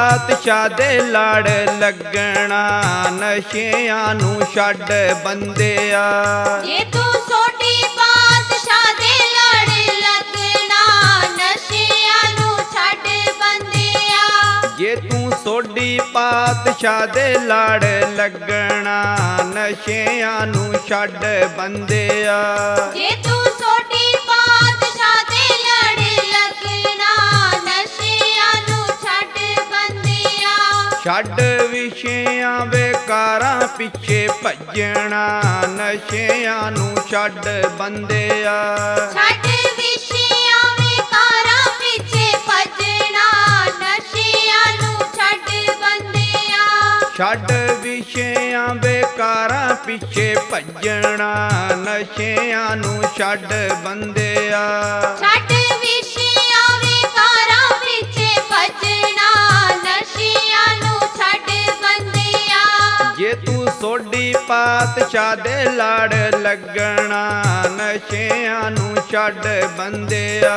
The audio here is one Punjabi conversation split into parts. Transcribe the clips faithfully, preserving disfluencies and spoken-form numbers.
ਪਾਤਸ਼ਾਹ ਦੇ ਲੜ ਲੱਗਣਾ, ਨਸ਼ਿਆਂ ਨੂੰ ਛੱਡ ਬੰਦਿਆ। ਜੇ ਤੂੰ ਸੋਢੀ ਪਾਤਸ਼ਾਹ ਦੇ ਲੜ ਲੱਗਣਾ, ਨਸ਼ਿਆਂ ਨੂੰ ਛੱਡ ਬੰਦਿਆ। ਜੇ ਤੂੰ ਸੋਢੀ ਪਾਤਸ਼ਾਹ ਦੇ ਲੜ ਲੱਗਣਾ, ਨਸ਼ਿਆਂ ਨੂੰ ਛੱਡ ਬੰਦਿਆ। ਜੇ ਤੂੰ ਸੋਢੀ ਪਾਤਸ਼ਾਹ ਦੇ ਲੜ ਲੱਗਣਾ, ਨਸ਼ਿਆਂ ਨੂੰ ਛੱਡ ਬੰਦਿਆ। ਛੱਡ ਵਿਸ਼ਿਆਂ ਵਿਕਾਰਾਂ ਪਿੱਛੇ ਭੱਜਣਾ, ਨਸ਼ਿਆਂ ਨੂੰ ਛੱਡ ਬੰਦਿਆ। ਛੱਡ ਵਿਸ਼ਿਆਂ ਵਿਕਾਰਾਂ ਪਿੱਛੇ ਭੱਜਣਾ, ਨਸ਼ਿਆਂ ਨੂੰ ਛੱਡ ਬੰਦਿਆ। ਛੱਡ ਵਿਸ਼ਿਆਂ ਵਿਕਾਰਾਂ ਪਿੱਛੇ ਭੱਜਣਾ, ਨਸ਼ਿਆਂ ਨੂੰ ਛੱਡ ਬੰਦਿਆ। ਛੱਡ ਵਿਸ਼ਿਆਂ ਵਿਕਾਰਾਂ ਪਿੱਛੇ ਭੱਜਣਾ, ਨਸ਼ਿਆਂ ਨੂੰ ਛੱਡ ਬੰਦਿਆ। ਜੇ ਤੂੰ ਸੋਢੀ ਪਾਤਸ਼ਾਹ ਦੇ ਲੜ ਲੱਗਣਾ, ਨਸ਼ਿਆਂ ਨੂੰ ਛੱਡ ਬੰਦਿਆ।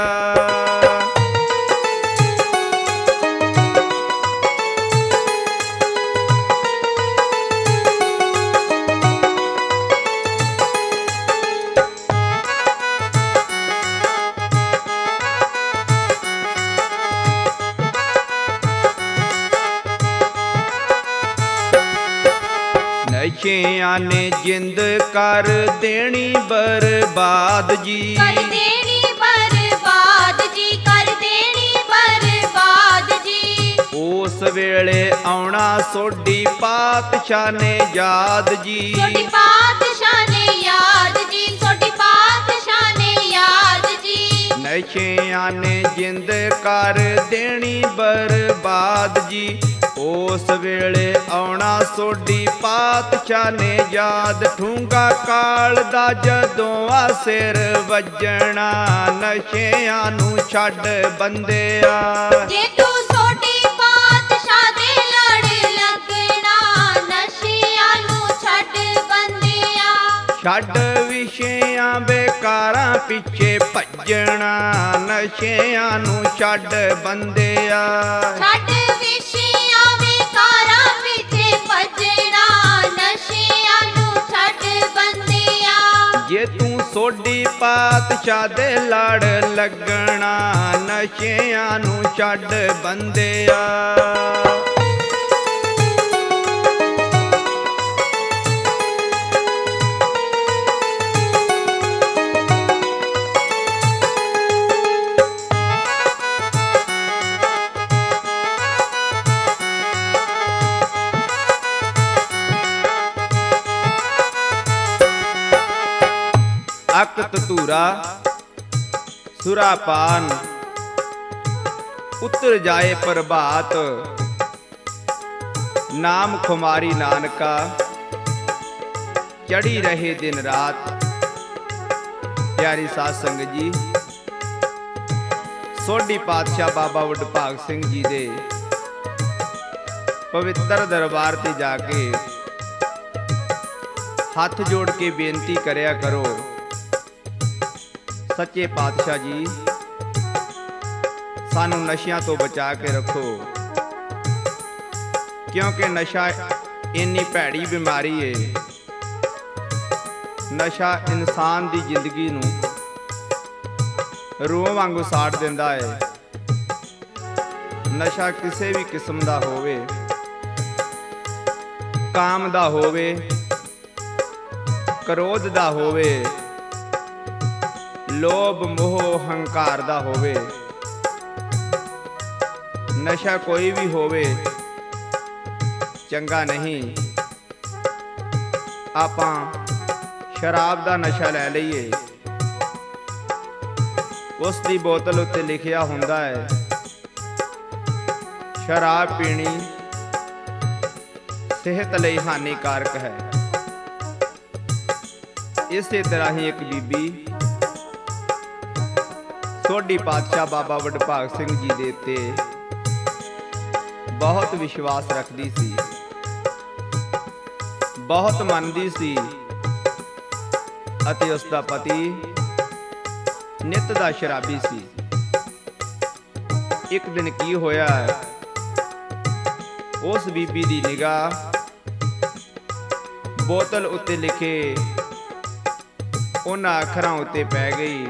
ਨਸ਼ਿਆਂ ਨੇ ਜਿੰਦ ਕਰ ਦੇਣੀ ਬਰਬਾਦ ਜੀ। ਕਰ ਦੇਣੀ ਬਰਬਾਦ ਜੀ, ਕਰ ਦੇਣੀ ਬਰਬਾਦ ਜੀ। ਉਸ ਵੇਲੇ ਆਉਣਾ ਸੋਢੀ ਪਾਤਸ਼ਾਹ ਨੇ ਯਾਦ ਜੀ। ਸੋਢੀ ਪਾਤਸ਼ਾਹ ਨੇ ਯਾਦ ਜੀ, ਸੋਢੀ ਪਾਤਸ਼ਾਹ ਨੇ ਯਾਦ ਜੀ। ਨਸ਼ਿਆਂ ਨੇ ਜਿੰਦ ਕਰ ਦੇਣੀ ਬਰਬਾਦ ਜੀ। ਉਸ ਵੇਲੇ ਆਉਣਾ ਸੋਢੀ ਪਾਤਸ਼ਾਹ ਨੇ ਯਾਦ। ਠੂੰਗਾ ਕਾਲ ਦਾ ਜਦੋਂ ਆ ਸਿਰ ਵੱਜਣਾ, ਨਸ਼ਿਆਂ ਨੂੰ ਛੱਡ ਬੰਦਿਆ। ਜੇ ਤੂੰ ਸੋਢੀ ਪਾਤਸ਼ਾਹ ਦੇ ਲੜ ਲੱਗਣਾ, ਨਸ਼ਿਆਂ ਨੂੰ ਛੱਡ ਬੰਦਿਆ। ਛੱਡ ਵਿਸ਼ਿਆਂ ਵਿਕਾਰਾਂ ਪਿੱਛੇ ਭੱਜਣਾ, ਨਸ਼ਿਆਂ ਨੂੰ ਛੱਡ ਬੰਦਿਆ। ਛੱਡ ਵਿਸ਼ਿਆਂ ਵਿਕਾਰਾਂ ਪਿੱਛੇ ਭੱਜਣਾ, ਨਸ਼ਿਆਂ ਨੂੰ ਛੱਡ ਬੰਦਿਆ। ਜੇ ਤੂੰ ਸੋਢੀ ਪਾਤਸ਼ਾਹ ਦੇ ਲੜ ਲੱਗਣਾ, ਨਸ਼ਿਆਂ ਨੂੰ ਛੱਡ ਬੰਦਿਆ। ਅਕਤ ਧੂਰਾ ਸੁਰਾਪਾਨ, ਉਤਰ ਜਾਏ ਪ੍ਰਭਾਤ। ਨਾਮ ਖੁਮਾਰੀ ਨਾਨਕਾ, ਚੜੀ ਰਹੇ ਦਿਨ ਰਾਤ। ਪਿਆਰੀ ਸਾਧ ਸੰਗਤ ਜੀ, ਸੋਢੀ ਪਾਤਸ਼ਾਹ ਬਾਬਾ ਵਡਭਾਗ ਸਿੰਘ ਜੀ ਦੇ ਪਵਿੱਤਰ ਦਰਬਾਰ ਤੇ ਜਾ ਕੇ ਹੱਥ ਜੋੜ ਕੇ ਬੇਨਤੀ ਕਰਿਆ ਕਰੋ, ਸੱਚੇ ਪਾਤਸ਼ਾਹ ਜੀ ਸਾਨੂੰ ਨਸ਼ਿਆਂ ਤੋਂ ਬਚਾ ਕੇ ਰੱਖੋ, ਕਿਉਂਕਿ ਨਸ਼ਾ ਇੰਨੀ ਭੈੜੀ ਬਿਮਾਰੀ ਏ। ਨਸ਼ਾ ਇਨਸਾਨ ਦੀ ਜ਼ਿੰਦਗੀ ਨੂੰ ਰੂਹ ਵਾਂਗੂ ਸਾੜ ਦਿੰਦਾ ਏ। ਨਸ਼ਾ ਕਿਸੇ ਵੀ ਕਿਸਮ ਦਾ ਹੋਵੇ, ਕਾਮ ਦਾ ਹੋਵੇ, ਕ੍ਰੋਧ ਦਾ ਹੋਵੇ, ਲੋਭ ਮੋਹ ਹੰਕਾਰ ਦਾ ਹੋਵੇ, ਨਸ਼ਾ ਕੋਈ ਵੀ ਹੋਵੇ ਚੰਗਾ ਨਹੀਂ। ਆਪਾਂ ਸ਼ਰਾਬ ਦਾ ਨਸ਼ਾ ਲੈ ਲਈਏ, ਉਸ ਦੀ ਬੋਤਲ ਉੱਤੇ ਲਿਖਿਆ ਹੁੰਦਾ ਹੈ ਸ਼ਰਾਬ ਪੀਣੀ ਸਿਹਤ ਲਈ ਹਾਨੀਕਾਰਕ ਹੈ। ਇਸੇ ਤਰ੍ਹਾਂ ਹੀ ਇੱਕ ਬੀਬੀ ਸੋਢੀ ਪਾਤਸ਼ਾਹ ਬਾਬਾ ਵਡਭਾਗ ਸਿੰਘ ਜੀ ਦੇ ਉੱਤੇ ਬਹੁਤ ਵਿਸ਼ਵਾਸ ਰੱਖਦੀ ਸੀ, ਬਹੁਤ ਮੰਨਦੀ ਸੀ, ਅਤੇ ਉਸ ਦਾ ਪਤੀ ਨਿੱਤ ਦਾ ਸ਼ਰਾਬੀ ਸੀ। ਇੱਕ ਦਿਨ ਕੀ ਹੋਇਆ, ਉਸ ਬੀਬੀ ਦੀ ਨਿਗਾਹ ਬੋਤਲ ਉੱਤੇ ਲਿਖੇ ਉਹਨਾਂ ਅੱਖਰਾਂ ਉੱਤੇ ਪੈ ਗਈ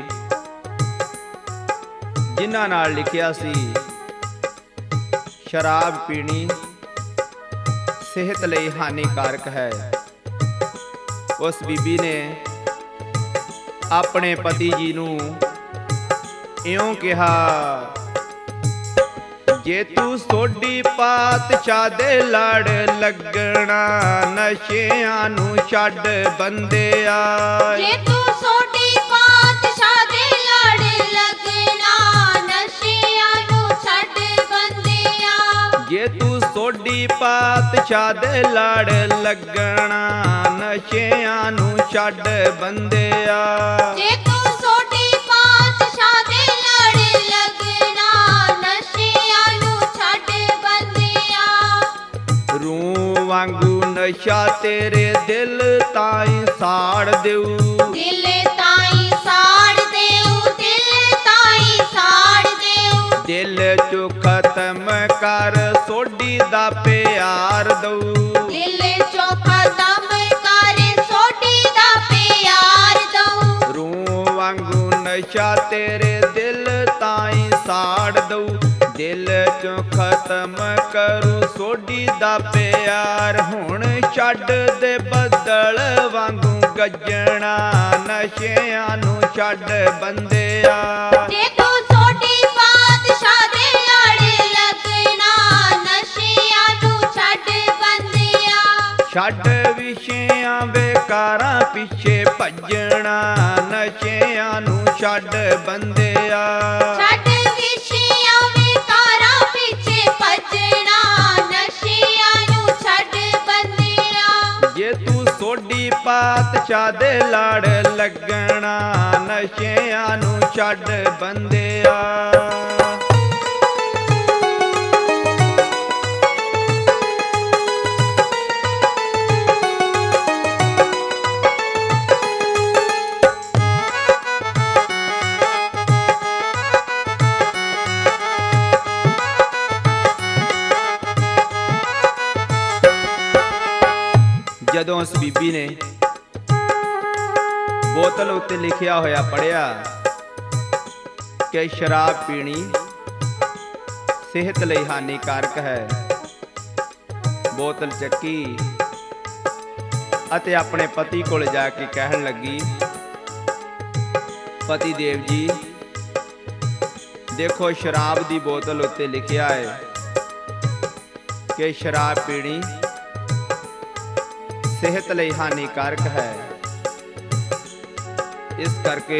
ਜਿਨ੍ਹਾਂ ਨਾਲ ਲਿਖਿਆ ਸੀ, ਸ਼ਰਾਬ ਪੀਣੀ ਸਿਹਤ ਲਈ ਹਾਨੀਕਾਰਕ ਹੈ। ਉਸ ਬੀਬੀ ਨੇ ਆਪਣੇ ਪਤੀ ਜੀ ਨੂੰ ਇਉਂ ਕਿਹਾ, ਜੇ ਤੂੰ ਸੋਢੀ ਪਾਤਸ਼ਾਹ ਦੇ ਲੜ ਲੱਗਣਾ, ਨਸ਼ਿਆਂ ਨੂੰ ਛੱਡ ਬੰਦਿਆ। ਜੇ ਤੂੰ ਸੋਢੀ ਪਾਤਸ਼ਾਹ ਦੇ ਲੜ ਲੱਗਣਾ, ਨਸ਼ਿਆਂ ਨੂੰ ਛੱਡ ਬੰਦਿਆ। ਜੇ ਤੂੰ ਸੋਢੀ ਪਾਤਸ਼ਾਹ ਦੇ ਲੜ ਲੱਗਣਾ, ਨਸ਼ਿਆਂ ਨੂੰ ਛੱਡ ਬੰਦਿਆ। ਜੇ ਤੂੰ ਸੋਢੀ ਪਾਤਸ਼ਾਹ ਦੇ ਲੜ ਲੱਗਣਾ, ਨਸ਼ਿਆਂ ਨੂੰ ਛੱਡ ਬੰਦਿਆ। ਰੂੰ ਵਾਂਗੂ ਨਸ਼ਾ ਤੇਰੇ ਦਿਲ ਤਾਈਂ ਸਾੜ ਦੇਊ, ਦਿਲ ਤਾਈਂ ਸਾੜ ਦੇਊ, ਦਿਲ ਤਾਈਂ ਸਾੜ ਦੇਊ। ਦਿਲ ਚੋਂ ਖਤਮ ਕਰ ਸੋਢੀ ਦਾ ਪਿਆਰ ਦਊ, ਦਿਲ ਚੋਂ ਖਤਮ ਕਰ ਸੋਢੀ ਦਾ ਪਿਆਰ ਦਊ। ਰੂੰ ਵਾਂਗੂ ਨਸ਼ਾ ਤੇਰੇ ਦਿਲ ਤਾਈਂ ਸਾੜ ਦਊ, ਦਿਲ ਚੋਂ ਖਤਮ ਕਰੂ ਸੋਢੀ ਦਾ ਪਿਆਰ। ਹੁਣ ਛੱਡ ਦੇ ਬੱਦਲ ਵਾਂਗੂ ਗੱਜਣਾ, ਨਸ਼ਿਆਂ ਨੂੰ ਛੱਡ ਬੰਦਿਆ। ਜੇ ਤੂੰ ਸੋਢੀ ਪਾਤਸ਼ਾਹ ਦੇ ਲੜ ਲੱਗਣਾ, ਨਸ਼ਿਆਂ ਨੂੰ ਛੱਡ ਬੰਦਿਆ। ਛੱਡ ਵਿਸ਼ਿਆਂ ਬੇਕਾਰਾਂ ਪਿੱਛੇ ਭੱਜਣਾ, ਨਸ਼ਿਆਂ ਨੂੰ ਛੱਡ ਬੰਦਿਆ। ਛੱਡ ਵਿਸ਼ਿਆਂ ਵਿਕਾਰਾਂ ਪਿੱਛੇ ਭੱਜਣਾ, ਨਸ਼ਿਆਂ ਨੂੰ ਛੱਡ ਬੰਦਿਆ। ਜੇ ਤੂੰ ਸੋਢੀ ਪਾਤਸ਼ਾਹ ਦੇ ਲੜ ਲੱਗਣਾ, ਨਸ਼ਿਆਂ ਨੂੰ ਛੱਡ ਬੰਦਿਆ। ਜਦੋਂ ਉਸ ਬੀਬੀ ਨੇ ਬੋਤਲ ਉੱਤੇ ਲਿਖਿਆ ਹੋਇਆ ਪੜ੍ਹਿਆ ਕਿ ਸ਼ਰਾਬ ਪੀਣੀ ਸਿਹਤ ਲਈ ਹਾਨੀਕਾਰਕ ਹੈ, ਬੋਤਲ ਚੱਕੀ ਅਤੇ ਆਪਣੇ ਪਤੀ ਕੋਲ ਜਾ ਕੇ ਕਹਿਣ ਲੱਗੀ, ਪਤੀ ਦੇਵ ਜੀ ਦੇਖੋ, ਸ਼ਰਾਬ ਦੀ ਬੋਤਲ ਉੱਤੇ ਲਿਖਿਆ ਹੈ ਕਿ ਸ਼ਰਾਬ ਪੀਣੀ ਸਿਹਤ ਲਈ ਹਾਨੀਕਾਰਕ ਹੈ, ਇਸ ਕਰਕੇ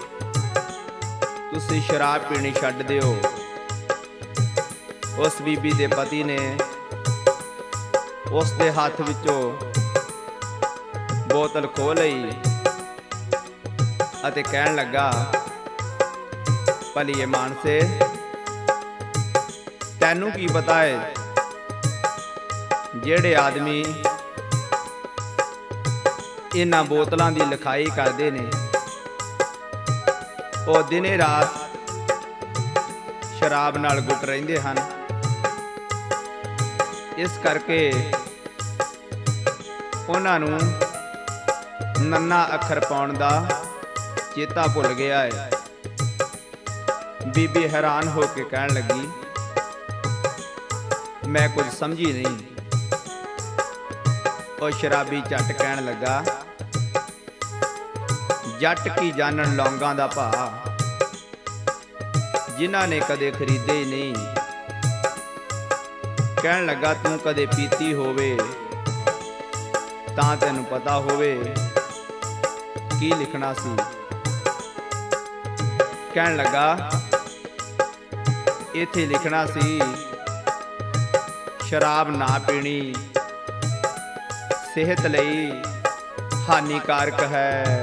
ਤੁਸੀਂ ਸ਼ਰਾਬ ਪੀਣੀ ਛੱਡ ਦਿਓ। ਉਸ ਬੀਬੀ ਦੇ ਪਤੀ ਨੇ ਉਸ ਦੇ ਹੱਥ ਵਿੱਚੋਂ ਬੋਤਲ ਖੋਹ ਲਈ ਅਤੇ ਕਹਿਣ ਲੱਗਾ, ਭਲੀਏ ਮਾਨਸੇ, ਤੈਨੂੰ ਕੀ ਪਤਾ ਹੈ, ਜਿਹੜੇ ਆਦਮੀ ਇਹਨਾਂ ਬੋਤਲਾਂ ਦੀ ਲਿਖਾਈ ਕਰਦੇ ਨੇ ਉਹ ਦਿਨੇ ਰਾਤ ਸ਼ਰਾਬ ਨਾਲ ਗੁੱਟ ਰਹਿੰਦੇ ਹਨ। ਇਸ ਕਰਕੇ ਉਹਨਾਂ ਨੂੰ ਨੰਨਾ ਅੱਖਰ ਪਾਉਣ ਦਾ ਚੇਤਾ ਭੁੱਲ ਗਿਆ ਹੈ। ਬੀਬੀ ਹੈਰਾਨ ਹੋ ਕੇ ਕਹਿਣ ਲੱਗੀ, ਮੈਂ ਕੁਝ ਸਮਝੀ ਨਹੀਂ। ਉਹ ਸ਼ਰਾਬੀ ਝੱਟ ਕਹਿਣ ਲੱਗਾ, ਜੱਟ ਕੀ ਜਾਣਨ ਲੌਂਗਾਂ ਦਾ ਭਾਅ, ਜਿਨ੍ਹਾਂ ਨੇ ਕਦੇ ਖਰੀਦੇ ਹੀ ਨਹੀਂ। ਕਹਿਣ ਲੱਗਾ, ਤੂੰ ਕਦੇ ਪੀਤੀ ਹੋਵੇ ਤਾਂ ਤੈਨੂੰ ਪਤਾ ਹੋਵੇ ਕੀ ਲਿਖਣਾ ਸੀ। ਕਹਿਣ ਲੱਗਾ, ਇੱਥੇ ਲਿਖਣਾ ਸੀ, ਸ਼ਰਾਬ ਨਾ ਪੀਣੀ ਸਿਹਤ ਲਈ ਹਾਨੀਕਾਰਕ ਹੈ।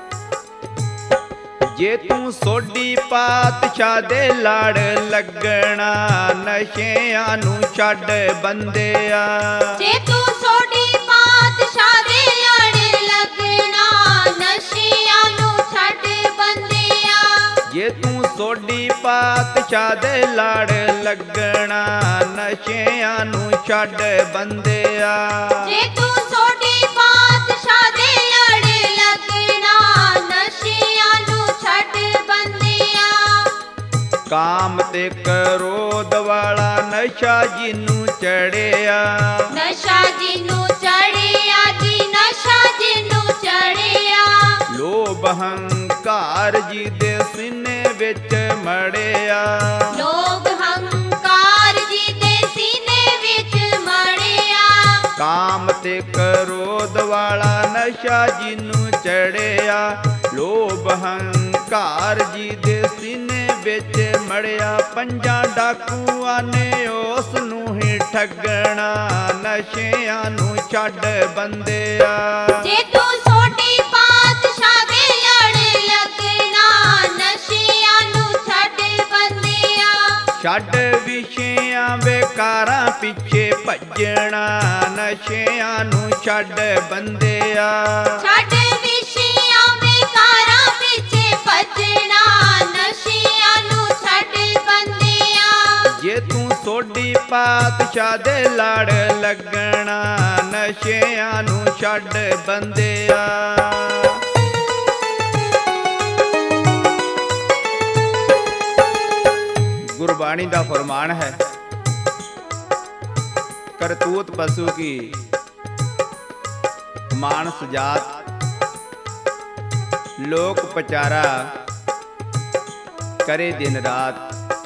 ਜੇ ਤੂੰ ਸੋਢੀ ਪਾਤਸ਼ਾਹ ਦੇ ਲੜ ਲੱਗਣਾ, ਨਸ਼ਿਆਂ ਨੂੰ ਛੱਡ ਬੰਦਿਆ। ਜੇ ਤੂੰ ਸੋਢੀ ਪਾਤਸ਼ਾਹ ਦੇ ਲੜ ਲੱਗਣਾ, ਨਸ਼ਿਆਂ ਨੂੰ ਛੱਡ ਬੰਦਿਆ। ਜੇ ਤੂੰ ਸੋਢੀ ਪਾਤਸ਼ਾਹ ਪਾਤਸ਼ਾਹ ਦੇ ਲੜ ਲੱਗਣਾ, ਨਸ਼ਿਆਂ ਨੂੰ ਛੱਡ ਬੰਦਿਆ। ਜੇ ਤੂੰ ਸੋਢੀ ਪਾਤਸ਼ਾਹ ਦੇ ਲੜ ਲੱਗਣਾ, ਨਸ਼ਿਆਂ ਨੂੰ ਛੱਡ ਬੰਦਿਆ। ਕਾਮ ਤੇ ਕ੍ਰੋਧ ਵਾਲਾ ਨਸ਼ਾ ਜਿਹਨੂੰ ਚੜਿਆ, ਨਸ਼ਾ ਜਿਹਨੂੰ ਚੜਿਆ ਜੀ, ਨਸ਼ਾ ਜਿਹਨੂੰ ਚੜਿਆ। ਲੋਭ ਹੰਕਾਰ ਜਿਹਦੇ ਸੀਨੇ ਵਿੱਚ ਮੜਿਆ, ਲੋਭ ਹੰਕਾਰ ਜਿਹਦੇ ਸੀਨੇ ਵਿੱਚ ਮੜਿਆ। ਕਾਮ ਤੇ ਕ੍ਰੋਧ ਵਾਲਾ ਨਸ਼ਾ ਜਿਹਨੂੰ ਚੜਿਆ, ਲੋਭ ਹੰਕਾਰ ਜਿਹਦੇ ਸੀਨੇ ਵਿੱਚ ਮੜਿਆ। ਪੰਜਾਂ ਡਾਕੂਆਂ ਨੇ ਉਸ ਨੂੰ ਹੀ ਠੱਗਣਾ, ਨਸ਼ਿਆਂ ਨੂੰ ਛੱਡ ਬੰਦਿਆ। ਜੇ ਤੂੰ ਸੋਢੀ ਪਾਤਸ਼ਾਹ ਦੇ ਲੜ ਲੱਗਣਾ, ਨਸ਼ਿਆਂ ਨੂੰ ਛੱਡ ਬੰਦਿਆ। ਛੱਡ ਵਿਸ਼ਿਆਂ ਵਿਕਾਰਾਂ ਪਿੱਛੇ ਭੱਜਣਾ, ਨਸ਼ਿਆਂ ਨੂੰ ਛੱਡ ਬੰਦਿਆ। ਛੱਡ ਵਿਸ਼ਿਆਂ ਵਿਕਾਰਾਂ ਪਿੱਛੇ ਭੱਜਣਾ, ਨਸ਼ਿਆਂ ਨੂੰ ਛੱਡ ਬੰਦਿਆ। ਜੇ ਤੂੰ ਸੋਢੀ ਪਾਤਸ਼ਾਹ ਦੇ ਲੜ ਲੱਗਣਾ, ਨਸ਼ਿਆਂ ਨੂੰ ਛੱਡ ਬੰਦਿਆ। ਗੁਰਬਾਣੀ ਦਾ ਫਰਮਾਨ ਹੈ, ਕਰਤੂਤ ਪਸ਼ੂ ਕੀ ਮਾਨਸ ਜਾਤ, ਲੋਕ ਪਚਾਰਾ ਕਰੇ ਦਿਨ ਰਾਤ।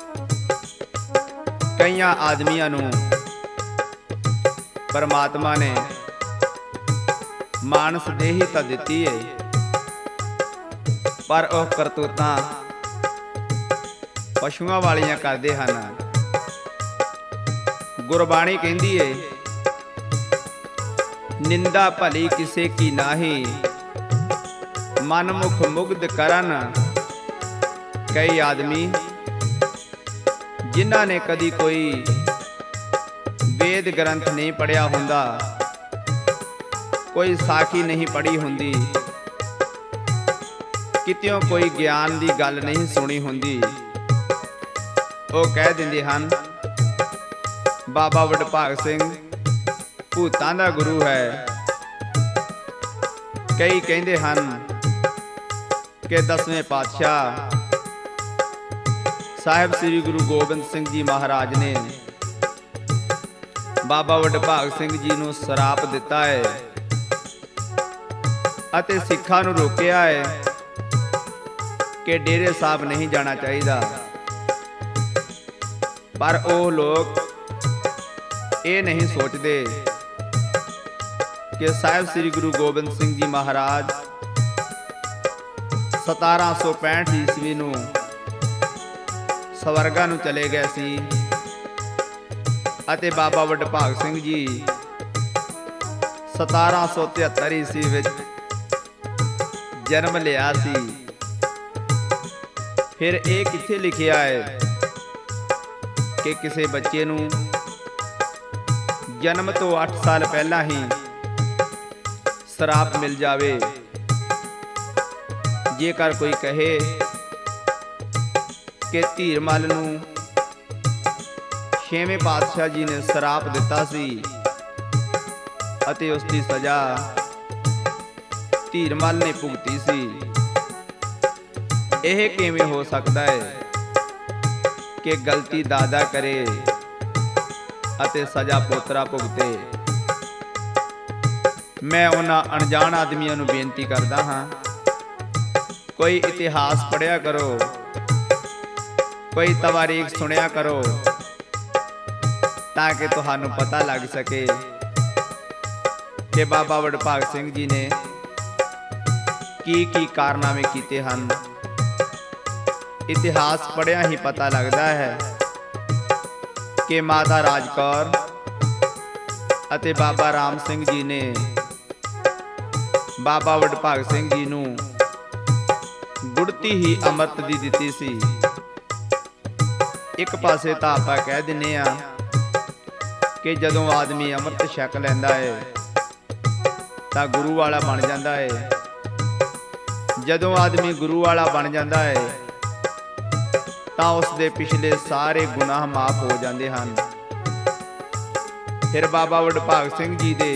ਕਈਆਂ ਆਦਮੀਆਂ ਨੂੰ ਪਰਮਾਤਮਾ ਨੇ ਮਾਨਸ ਦੇਹੀ ਤਾਂ ਦਿੱਤੀ ਏ, ਪਰ ਉਹ ਕਰਤੂਤਾਂ ਪਸ਼ੂਆਂ ਵਾਲੀਆਂ ਕਰਦੇ ਹਨ। ਗੁਰਬਾਣੀ ਕਹਿੰਦੀ ਏ, ਨਿੰਦਾ ਭਲੀ ਕਿਸੇ ਕੀ ਨਾਹੀ, ਮਨ ਮੁਖ ਮੁਗਧ ਕਰਨ। ਕਈ ਆਦਮੀ ਜਿਨ੍ਹਾਂ ਨੇ ਕਦੀ ਕੋਈ ਵੇਦ ਗ੍ਰੰਥ ਨਹੀਂ ਪੜ੍ਹਿਆ ਹੁੰਦਾ, ਕੋਈ ਸਾਖੀ ਨਹੀਂ ਪੜ੍ਹੀ ਹੁੰਦੀ, ਕਿਤਿਓਂ ਕੋਈ ਗਿਆਨ ਦੀ ਗੱਲ ਨਹੀਂ ਸੁਣੀ ਹੁੰਦੀ, ਉਹ ਕਹਿ ਦਿੰਦੇ ਹਨ ਬਾਬਾ ਵਡਭਾਗ ਸਿੰਘ ਭੂਤਾਂ ਦਾ ਗੁਰੂ ਹੈ। ਕਈ ਕਹਿੰਦੇ ਹਨ ਕਿ ਦਸਵੇਂ ਪਾਤਸ਼ਾਹ ਸਾਹਿਬ ਸ੍ਰੀ ਗੁਰੂ ਗੋਬਿੰਦ ਸਿੰਘ ਜੀ ਮਹਾਰਾਜ ਨੇ ਬਾਬਾ ਵਡਭਾਗ ਸਿੰਘ ਜੀ ਨੂੰ ਸਰਾਪ ਦਿੱਤਾ ਹੈ ਅਤੇ ਸਿੱਖਾਂ ਨੂੰ ਰੋਕਿਆ ਹੈ ਕਿ ਡੇਰੇ ਸਾਹਿਬ ਨਹੀਂ ਜਾਣਾ ਚਾਹੀਦਾ। ਪਰ ਉਹ ਲੋਕ ਇਹ ਨਹੀਂ ਸੋਚਦੇ ਕਿ ਸਾਹਿਬ ਸ੍ਰੀ ਗੁਰੂ ਗੋਬਿੰਦ ਸਿੰਘ ਜੀ ਮਹਾਰਾਜ ਸਤਾਰਾਂ ਸੌ ਪੈਂਹਠ ਈਸਵੀ ਨੂੰ ਸਵਰਗਾਂ ਨੂੰ ਚਲੇ ਗਏ ਸੀ ਅਤੇ ਬਾਬਾ ਵਡਭਾਗ ਸਿੰਘ ਜੀ ਸਤਾਰਾਂ ਸੌ ਤਿਹੱਤਰ ਈਸਵੀ ਵਿੱਚ ਜਨਮ ਲਿਆ ਸੀ। ਫਿਰ ਇਹ ਕਿੱਥੇ ਲਿਖਿਆ ਹੈ ਕਿ ਕਿਸੇ ਬੱਚੇ ਨੂੰ ਜਨਮ ਤੋਂ ਅੱਠ ਸਾਲ ਪਹਿਲਾਂ ਹੀ ਸਰਾਪ ਮਿਲ ਜਾਵੇ। ਜੇਕਰ ਕੋਈ ਕਹੇ ਕਿ ਧੀਰਮਲ ਨੂੰ ਛੇਵੇਂ ਪਾਤਸ਼ਾਹ ਜੀ ਨੇ ਸਰਾਪ ਦਿੱਤਾ ਸੀ ਅਤੇ ਉਸ ਦੀ ਸਜ਼ਾ ਧੀਰਮਲ ਨੇ ਭੁਗਤੀ ਸੀ, ਇਹ ਕਿਵੇਂ ਹੋ ਸਕਦਾ ਹੈ ਕਿ ਗਲਤੀ ਦਾਦਾ ਕਰੇ ਅਤੇ ਸਜ਼ਾ ਪੋਤਰਾ ਭੁਗਤੇ। ਮੈਂ ਉਹਨਾਂ ਅਣਜਾਣ ਆਦਮੀਆਂ ਨੂੰ ਬੇਨਤੀ ਕਰਦਾ ਹਾਂ, ਕੋਈ ਇਤਿਹਾਸ ਪੜ੍ਹਿਆ ਕਰੋ, ਕੋਈ ਤਵਾਰੀਖ ਸੁਣਿਆ ਕਰੋ, ਤਾਂ ਕਿ ਤੁਹਾਨੂੰ ਪਤਾ ਲੱਗ ਸਕੇ ਕਿ ਬਾਬਾ ਵਡਭਾਗ ਸਿੰਘ ਜੀ ਨੇ ਕੀ ਕੀ ਕਾਰਨਾਮੇ ਕੀਤੇ ਹਨ। ਇਤਿਹਾਸ ਪੜ੍ਹਿਆ ਹੀ ਪਤਾ ਲੱਗਦਾ ਹੈ ਕਿ ਮਾਤਾ ਰਾਜ ਕੌਰ ਅਤੇ ਬਾਬਾ ਰਾਮ ਸਿੰਘ ਜੀ ਨੇ ਬਾਬਾ ਵਡਭਾਗ ਸਿੰਘ ਜੀ ਨੂੰ ਗੁੜਤੀ ਹੀ ਅੰਮ੍ਰਿਤ ਦੀ ਦਿੱਤੀ ਸੀ। ਇੱਕ ਪਾਸੇ ਤਾਂ ਆਪਾਂ ਕਹਿ ਦਿੰਨੇ ਆ ਕਿ ਜਦੋਂ ਆਦਮੀ ਅੰਮ੍ਰਿਤ ਛਕ ਲੈਂਦਾ ਹੈ ਤਾਂ ਗੁਰੂ ਵਾਲਾ ਬਣ ਜਾਂਦਾ ਹੈ। ਜਦੋਂ ਆਦਮੀ ਗੁਰੂ ਵਾਲਾ ਬਣ ਜਾਂਦਾ ਹੈ ਤਾਂ ਉਸ ਦੇ ਪਿਛਲੇ ਸਾਰੇ ਗੁਨਾਹ ਮਾਫ ਹੋ ਜਾਂਦੇ ਹਨ। ਫਿਰ ਬਾਬਾ ਵਡਭਾਗ ਸਿੰਘ ਜੀ ਦੇ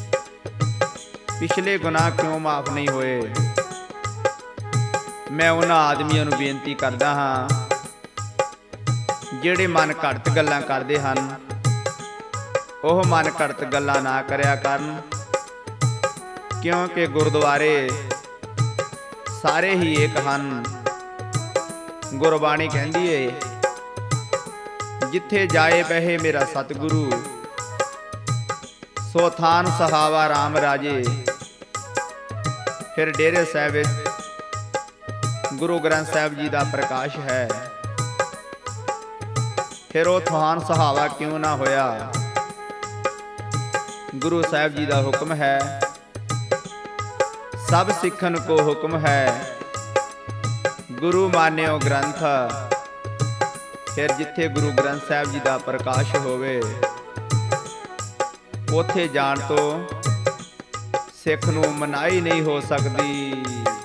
ਪਿਛਲੇ ਗੁਨਾਹ ਕਿਉਂ ਮਾਫ ਨਹੀਂ ਹੋਏ? ਮੈਂ ਉਹਨਾਂ ਆਦਮੀਆਂ ਨੂੰ ਬੇਨਤੀ ਕਰਦਾ ਹਾਂ ਜਿਹੜੇ ਮਨ ਘੜਤ ਗੱਲਾਂ ਕਰਦੇ ਹਨ, ਉਹ ਮਨ ਘੜਤ ਗੱਲਾਂ ਨਾ ਕਰਿਆ ਕਰਨ, ਕਿਉਂਕਿ ਗੁਰਦੁਆਰੇ ਸਾਰੇ ਹੀ ਇੱਕ ਹਨ। ਗੁਰਬਾਣੀ ਕਹਿੰਦੀ ਏ, ਜਿੱਥੇ ਜਾਏ ਬਹਿ ਮੇਰਾ ਸਤਿਗੁਰੂ, ਸੋ ਥਾਨ ਸਹਾਵਾ ਰਾਮ ਰਾਜੇ। ਫਿਰ ਡੇਰੇ ਸਾਹਿਬ ਵਿੱਚ ਗੁਰੂ ਗ੍ਰੰਥ ਸਾਹਿਬ ਜੀ ਦਾ ਪ੍ਰਕਾਸ਼ ਹੈ, ਫਿਰ ਉਹ ਥਾਨ ਸਹਾਵਾ ਕਿਉਂ ਨਾ ਹੋਇਆ? ਗੁਰੂ ਸਾਹਿਬ ਜੀ ਦਾ ਹੁਕਮ ਹੈ, ਸਭ ਸਿੱਖਨ ਕੋ ਹੁਕਮ ਹੈ, ਗੁਰੂ ਮਾਨਿਓ ਗ੍ਰੰਥ। ਫਿਰ ਜਿੱਥੇ ਗੁਰੂ ਗ੍ਰੰਥ ਸਾਹਿਬ ਜੀ ਦਾ ਪ੍ਰਕਾਸ਼ ਹੋਵੇ, ਉੱਥੇ ਜਾਣ ਤੋਂ ਸਿੱਖ ਨੂੰ ਮਨਾਹੀ ਨਹੀਂ ਹੋ ਸਕਦੀ।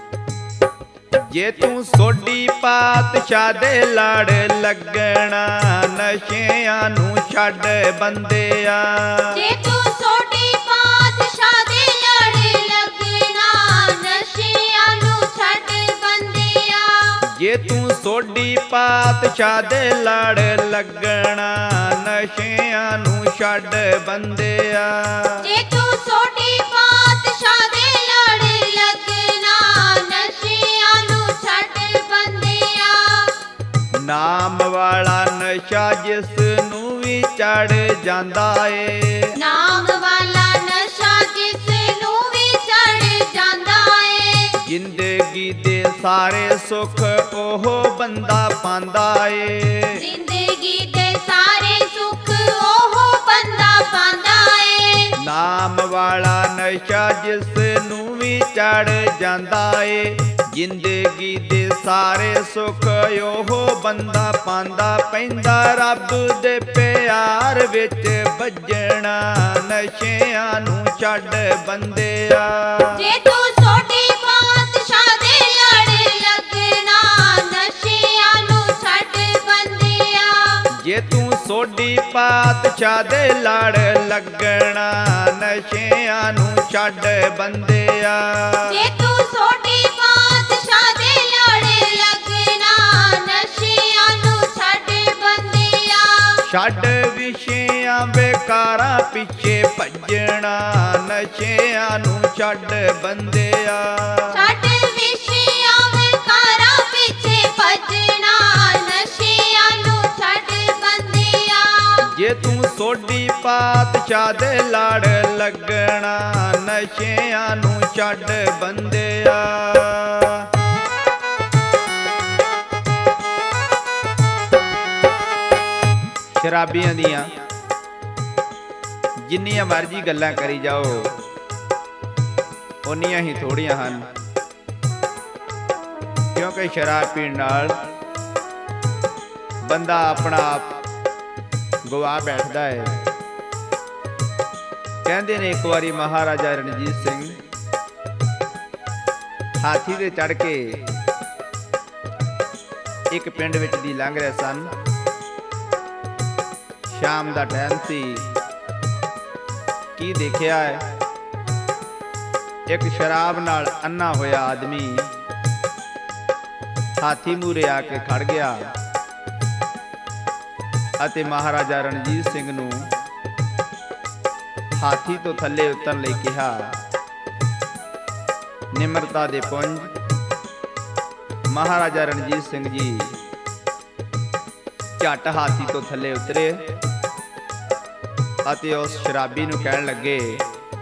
ਜੇ ਤੂੰ ਸੋਢੀ ਪਾਤਸ਼ਾਹ ਦੇ ਲੜ ਲੱਗਣਾ, ਨਸ਼ਿਆਂ ਨੂੰ ਛੱਡ ਬੰਦਿਆ। ਜੇ ਤੂੰ ਸੋਢੀ ਪਾਤਸ਼ਾਹ ਦੇ ਲੜ ਲੱਗਣਾ, ਨਸ਼ਿਆਂ ਨੂੰ ਛੱਡ ਬੰਦਿਆ। ਜੇ ਤੂੰ ਸੋਢੀ ਪਾਤਸ਼ਾਹ ਦੇ ਲੜ ਲੱਗਣਾ, ਨਸ਼ਿਆਂ ਨੂੰ ਛੱਡ ਬੰਦਿਆ। ਜੇ ਤੂੰ ਸੋਢੀ ਪਾਤਸ਼ਾਹ ਦੇ ਲੜ ਲੱਗਣਾ, ਨਸ਼ਿਆਂ ਨੂੰ ਛੱਡ ਬੰਦਿਆ। ਨਾਮ ਵਾਲਾ ਨਸ਼ਾ ਜਿਸ ਨੂੰ ਵੀ ਚੜ ਜਾਂਦਾ ਏ, ਨਾਮ ਵਾਲਾ ਨਸ਼ਾ ਜਿਸ ਨੂੰ ਵੀ ਚੜ ਜਾਂਦਾ ਏ। ਜ਼ਿੰਦਗੀ ਦੇ ਸਾਰੇ ਸੁੱਖ ਉਹ ਬੰਦਾ ਪਾਂਦਾ ਏ। ਜ਼ਿੰਦਗੀ ਦੇ ਸਾਰੇ ਸੁੱਖ ਉਹ ਬੰਦਾ ਪਾਂਦਾ ਏ। ਨਾਮ ਵਾਲਾ ਨਸ਼ਾ ਜਿਸ ਨੂੰ ਵੀ ਚੜ ਜਾਂਦਾ ਏ, ਜ਼ਿੰਦਗੀ ਦੇ ਸਾਰੇ ਸੁੱਖ ਉਹ ਬੰਦਾ ਪਾਂਦਾ। ਪੈਂਦਾ ਰੱਬ ਦੇ ਪਿਆਰ ਵਿੱਚ ਵੱਜਣਾ, ਨਸ਼ਿਆਂ ਨੂੰ ਛੱਡ ਬੰਦਿਆ। ਜੇ ਤੂੰ ਸੋਢੀ ਪਾਤਸ਼ਾਹ ਦੇ ਲੜ ਲੱਗਣਾ, ਨਸ਼ਿਆਂ ਨੂੰ ਛੱਡ ਬੰਦਿਆ। ਜੇ ਤੂੰ ਸੋਢੀ ਪਾਤਸ਼ਾਹ ਦੇ ਲੜ ਲੱਗਣਾ, ਨਸ਼ਿਆਂ ਨੂੰ ਛੱਡ ਬੰਦਿਆ। ਜੇ ਤੂੰ ਸੋਢੀ ਪਾਤਸ਼ਾਹ ਦੇ ਲੜ ਲੱਗਣਾ, ਨਸ਼ਿਆਂ ਨੂੰ ਛੱਡ ਬੰਦਿਆ। ਛੱਡ ਵਿਸ਼ਿਆਂ ਬੇਕਾਰਾਂ ਪਿੱਛੇ ਭੱਜਣਾ, ਨਸ਼ਿਆਂ ਨੂੰ ਛੱਡ ਬੰਦਿਆ। ਛੱਡ ਵਿਸ਼ਿਆਂ ਵਿਕਾਰਾਂ ਪਿੱਛੇ ਭੱਜਣਾ, ਨਸ਼ਿਆਂ ਨੂੰ ਛੱਡ ਬੰਦਿਆ। ਜੇ ਤੂੰ ਸੋਢੀ ਪਾਤਸ਼ਾਹ ਦੇ ਲੜ ਲੱਗਣਾ, ਨਸ਼ਿਆਂ ਨੂੰ ਛੱਡ ਬੰਦਿਆ। ਸ਼ਰਾਬੀਆਂ ਦੀਆਂ ਜਿੰਨੀਆਂ ਮਰਜ਼ੀ ਗੱਲਾਂ ਕਰੀ ਜਾਓ, ਉਨੀਆਂ ਹੀ ਥੋੜੀਆਂ ਹਨ, ਕਿਉਂਕਿ ਸ਼ਰਾਬ ਪੀਣ ਨਾਲ ਬੰਦਾ ਆਪਣਾ ਆਪ ਗਵਾ ਬੈਠਦਾ ਹੈ। ਕਹਿੰਦੇ ਨੇ ਇੱਕ ਵਾਰੀ ਮਹਾਰਾਜਾ ਰਣਜੀਤ ਸਿੰਘ ਹਾਥੀ ਤੇ ਚੜ ਕੇ ਇੱਕ ਪਿੰਡ ਵਿੱਚ ਦੀ ਲੰਘ ਰਹੇ ਸਨ। ਸ਼ਾਮ ਦਾ ਟਾਈਮ ਸੀ। ਕੀ ਦੇਖਿਆ ਹੈ? ਇੱਕ ਸ਼ਰਾਬ ਨਾਲ ਅੰਨਾ ਹੋਇਆ ਆਦਮੀ ਹਾਥੀ ਮੂਹਰੇ ਆ ਕੇ ਖੜ ਗਿਆ ਅਤੇ ਮਹਾਰਾਜਾ ਰਣਜੀਤ ਸਿੰਘ ਨੂੰ ਹਾਥੀ ਤੋਂ ਥੱਲੇ ਉਤਰਨ ਲਈ ਕਿਹਾ। ਨਿਮਰਤਾ ਦੇ ਪੁੰਜ ਮਹਾਰਾਜਾ ਰਣਜੀਤ ਸਿੰਘ ਜੀ ਝੱਟ ਹਾਥੀ ਤੋਂ ਥੱਲੇ ਉਤਰੇ ਅਤੇ ਉਸ ਸ਼ਰਾਬੀ ਨੂੰ ਕਹਿਣ ਲੱਗੇ,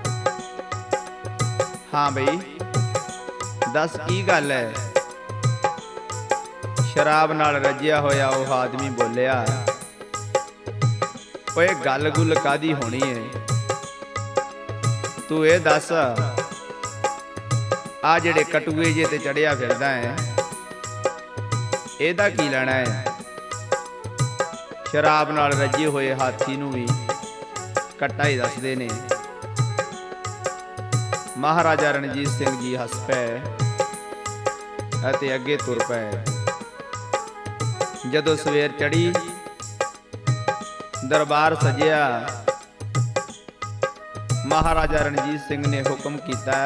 ਹਾਂ ਬਈ ਦੱਸ ਕੀ ਗੱਲ ਹੈ? ਸ਼ਰਾਬ ਨਾਲ ਰੱਜਿਆ ਹੋਇਆ ਉਹ ਆਦਮੀ ਬੋਲਿਆ, ਓਏ ਗੱਲ ਗੁੱਲ ਕਾਦੀ ਹੋਣੀ ਏ? ਤੂੰ ਇਹ ਦੱਸ, ਆ ਜਿਹੜੇ ਕਟੂਏ ਜੇ ਤੇ ਚੜਿਆ ਫਿਰਦਾ ਹੈ, ਇਹਦਾ ਕੀ ਲੈਣਾ ਹੈ? ਸ਼ਰਾਬ ਨਾਲ ਰੱਜੇ ਹੋਏ ਹਾਥੀ ਨੂੰ ਵੀ ਕੱਟਾ ਹੀ ਦੱਸਦੇ ਨੇ। ਮਹਾਰਾਜਾ ਰਣਜੀਤ ਸਿੰਘ ਜੀ ਹੱਸ ਪਏ ਅਤੇ ਅੱਗੇ ਤੁਰ ਪਏ। ਜਦੋਂ ਸਵੇਰ ਚੜੀ ਦਰਬਾਰ ਸਜਿਆ, ਮਹਾਰਾਜਾ ਰਣਜੀਤ ਸਿੰਘ ਨੇ ਹੁਕਮ ਕੀਤਾ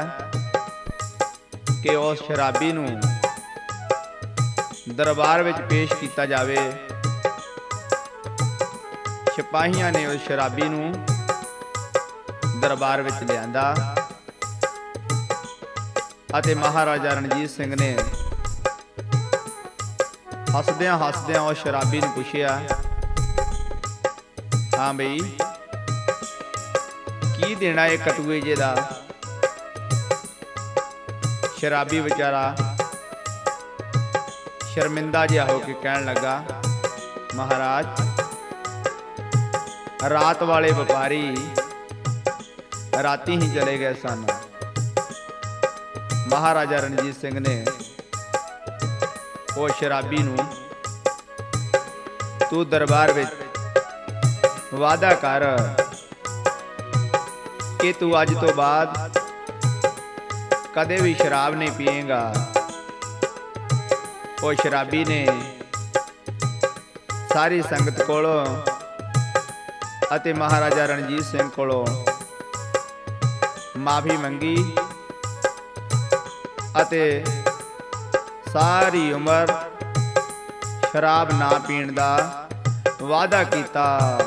ਕਿ ਉਸ ਸ਼ਰਾਬੀ ਨੂੰ ਦਰਬਾਰ ਵਿੱਚ ਪੇਸ਼ ਕੀਤਾ ਜਾਵੇ। ਸਿਪਾਹੀਆਂ ਨੇ ਉਸ ਸ਼ਰਾਬੀ ਨੂੰ ਦਰਬਾਰ ਵਿੱਚ ਲਿਆਂਦਾ ਅਤੇ ਮਹਾਰਾਜਾ ਰਣਜੀਤ ਸਿੰਘ ਨੇ ਹੱਸਦਿਆਂ ਹੱਸਦਿਆਂ ਉਸ ਸ਼ਰਾਬੀ ਨੂੰ ਪੁੱਛਿਆ, ਹਾਂ ਬਈ ਕੀ ਦੇਣਾ ਇਹ ਕਟੂਏ ਜੇ ਦਾ? ਸ਼ਰਾਬੀ ਵਿਚਾਰਾ ਸ਼ਰਮਿੰਦਾ ਜਿਹਾ ਹੋ ਕੇ ਕਹਿਣ ਲੱਗਾ, ਮਹਾਰਾਜ ਰਾਤ ਵਾਲੇ ਵਪਾਰੀ ਰਾਤੀ ਹੀ ਚਲੇ ਗਏ ਸਨ। ਮਹਾਰਾਜਾ ਰਣਜੀਤ ਸਿੰਘ ਨੇ ਉਹ ਸ਼ਰਾਬੀ ਨੂੰ, ਤੂੰ ਦਰਬਾਰ ਵਿੱਚ ਵਾਅਦਾ ਕਰ ਕਿ ਤੂੰ ਅੱਜ ਤੋਂ ਬਾਅਦ ਕਦੇ ਵੀ ਸ਼ਰਾਬ ਨਹੀਂ ਪੀਏਗਾ। ਉਹ ਸ਼ਰਾਬੀ ਨੇ ਸਾਰੀ ਸੰਗਤ ਕੋਲੋਂ ਅਤੇ ਮਹਾਰਾਜਾ ਰਣਜੀਤ ਸਿੰਘ ਕੋਲੋਂ ਮਾਫੀ ਮੰਗੀ ਅਤੇ ਸਾਰੀ ਉਮਰ ਸ਼ਰਾਬ ਨਾ ਪੀਣ ਦਾ ਵਾਅਦਾ ਕੀਤਾ।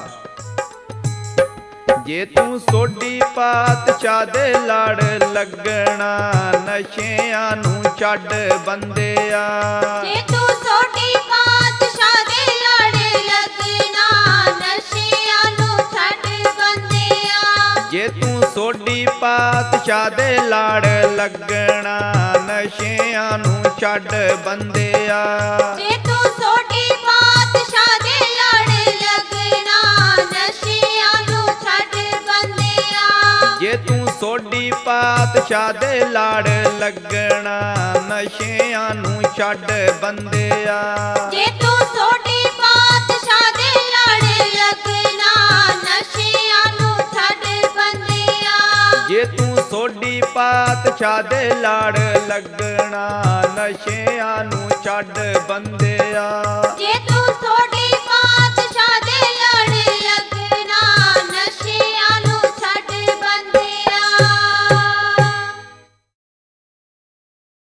ਜੇ ਤੂੰ ਸੋਢੀ ਪਾਤਸ਼ਾਹ ਦੇ ਲੜ ਲੱਗਣਾ, ਨਸ਼ਿਆਂ ਨੂੰ ਛੱਡ ਬੰਦਿਆ। ਜੇ ਤੂੰ ਸੋਢੀ ਪਾਤਸ਼ਾਹ ਦੇ ਲੜ ਲੱਗਣਾ, ਨਸ਼ਿਆਂ ਨੂੰ ਛੱਡ ਬੰਦਿਆ। ਜੇ ਤੂੰ ਸੋਢੀ ਪਾਤਸ਼ਾਹ ਦੇ ਲੜ ਲੱਗਣਾ, ਨਸ਼ਿਆਂ ਨੂੰ ਛੱਡ ਬੰਦਿਆ। ਜੇ ਤੂੰ ਸੋਢੀ ਪਾਤਸ਼ਾਹ ਦੇ ਲੜ ਲੱਗਣਾ, ਨਸ਼ਿਆਂ ਨੂੰ ਛੱਡ ਬੰਦਿਆ। ਜੇ ਤੂੰ ਸੋਢੀ ਪਾਤਸ਼ਾਹ ਦੇ ਲੜ ਲੱਗਣਾ, ਨਸ਼ਿਆਂ ਨੂੰ ਛੱਡ ਬੰਦਿਆ। ਜੇ ਤੂੰ ਸੋਢੀ ਪਾਤਸ਼ਾਹ ਦੇ ਲੜ ਲੱਗਣਾ, ਨਸ਼ਿਆਂ ਨੂੰ ਛੱਡ ਬੰਦਿਆ। ਜੇ ਤੂੰ ਸੋਢੀ ਪਾਤਸ਼ਾਹ ਦੇ ਲੜ ਲੱਗਣਾ, ਨਸ਼ਿਆਂ ਨੂੰ ਛੱਡ ਬੰਦਿਆ। ਜੇ ਤੂੰ ਸੋਢੀ